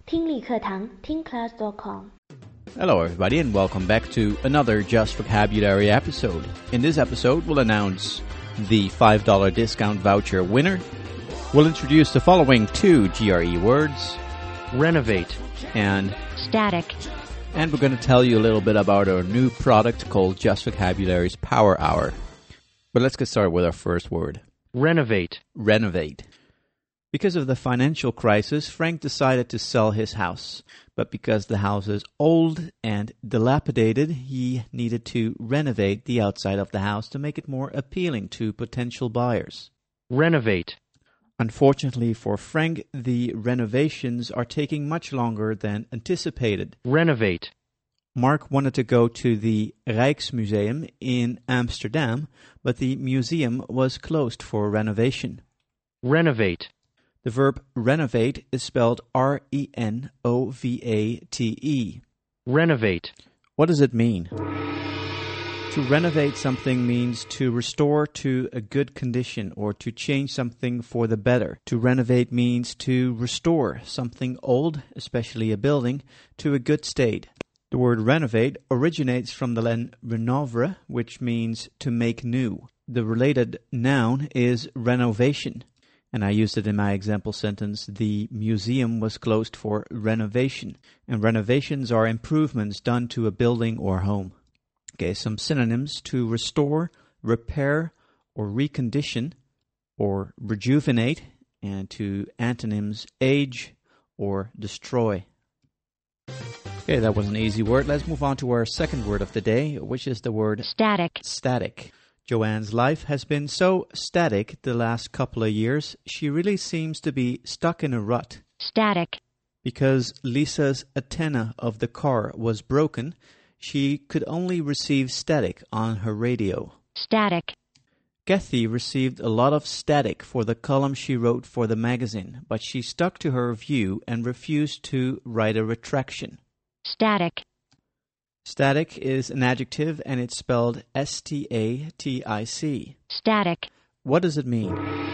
听力课堂听class.com Hello everybody and welcome back to another Just Vocabulary episode. In this episode, we'll announce the $5 discount voucher winner. We'll introduce the following two GRE words: renovate and static. And we're going to tell you a little bit about our new product called Just Vocabulary's Power Hour. But let's get started with our first word. Renovate. Renovate. Because of the financial crisis, Frank decided to sell his house. But because the house is old and dilapidated, he needed to renovate the outside of the house to make it more appealing to potential buyers. Renovate. Unfortunately for Frank, the renovations are taking much longer than anticipated. Renovate. Mark wanted to go to the Rijksmuseum in Amsterdam, but the museum was closed for renovation. Renovate. The verb renovate is spelled R-E-N-O-V-A-T-E. Renovate. What does it mean? To renovate something means to restore to a good condition or to change something for the better. To renovate means to restore something old, especially a building, to a good state. The word renovate originates from the Latin renovare, which means to make new. The related noun is renovation. And I used it in my example sentence: the museum was closed for renovation. And renovations are improvements done to a building or home. Okay, some synonyms: to restore, repair, or recondition, or rejuvenate, and to antonyms: age or destroy. Okay, that was an easy word. Let's move on to our second word of the day, which is the word Static. Static. Joanne's life has been so static the last couple of years, she really seems to be stuck in a rut. Static. Because Lisa's antenna of the car was broken, she could only receive static on her radio. Static. Kathy received a lot of static for the column she wrote for the magazine, but she stuck to her view and refused to write a retraction. Static. Static is an adjective and it's spelled S-T-A-T-I-C. Static. What does it mean?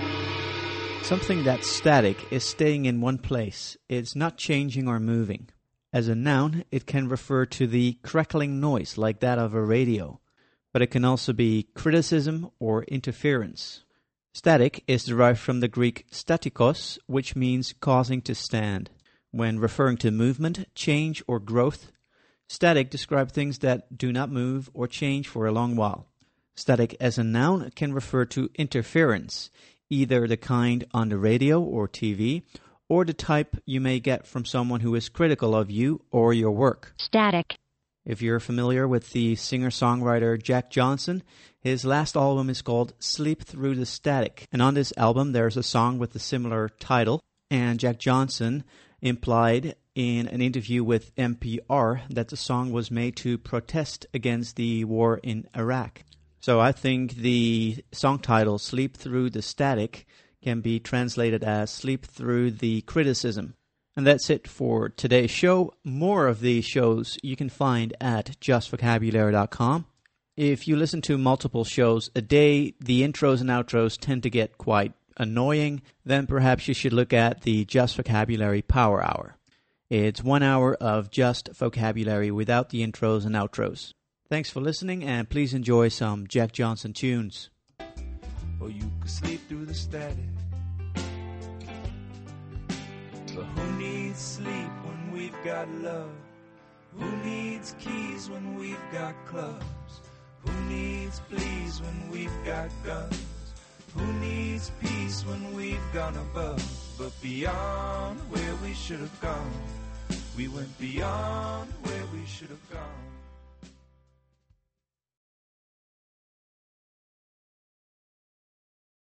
Something that's static is staying in one place. It's not changing or moving. As a noun, it can refer to the crackling noise like that of a radio, but it can also be criticism or interference. Static is derived from the Greek statikos, which means causing to stand. When referring to movement, change, or growth, static describes things that do not move or change for a long while. Static as a noun can refer to interference, either the kind on the radio or TV, or the type you may get from someone who is critical of you or your work. Static. If you're familiar with the singer-songwriter Jack Johnson, his last album is called Sleep Through the Static. And on this album there's a song with a similar title, and Jack Johnson implied in an interview with NPR that the song was made to protest against the war in Iraq. So I think the song title, Sleep Through the Static, can be translated as Sleep Through the Criticism. And that's it for today's show. More of these shows you can find at justvocabulary.com. If you listen to multiple shows a day, the intros and outros tend to get quite annoying. Then perhaps you should look at the Just Vocabulary Power Hour. It's 1 hour of just vocabulary without the intros and outros. Thanks for listening, and please enjoy some Jack Johnson tunes. Or you could sleep through the static. But who needs sleep when we've got love? Who needs keys when we've got clubs? Who needs pleas when we've got guns? Who needs peace when we've gone above? But beyond where we should have gone, we went beyond where we should have gone.